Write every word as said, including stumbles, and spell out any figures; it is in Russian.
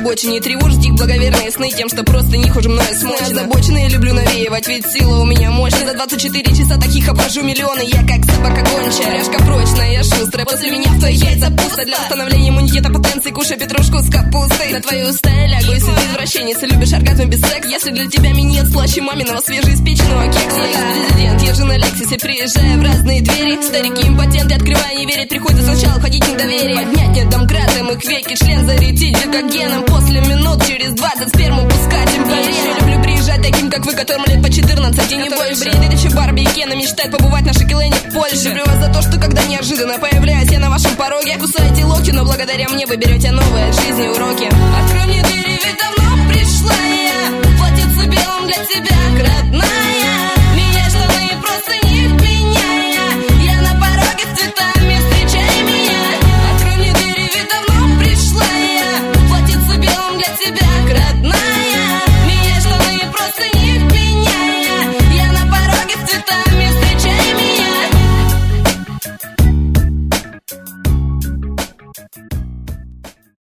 обочине. Тревожить их благоверные сны тем, что просто не хуже мною смочено. Озабоченные люблю навеивать, ведь сила у меня мощная. За двадцать четыре часа таких обхожу миллионы. Я как собака гончая, ряжка прочная, я шустрая. После меня в твои яйца пусто. Для восстановления иммунитета потенции кушай петрушку с капустой. На твою уста я лягу, если ты извращенец и любишь оргазм без секса. Если для тебя минет слаще маминого свежеиспеченного кекса. Я президент, езжу на Лексусе, приезжая в разные двери. Старики импотенты, открывая не верить, приходится сначала входить в недоверие. Поднять нет домкратом их веки, член зарядить гликогеном. После минут через двадцать сперму пускать им поверь. Я люблю приезжать таким, как вы, которым лет по четырнадцать и не больше. Бреет еще Барби и Кена, мечтает побывать на Шекелене в Польше. Люблю вас за то, что когда неожиданно появляюсь я на вашем пороге, кусаете локти, но благодаря мне вы берете новые от жизни уроки. Открой мне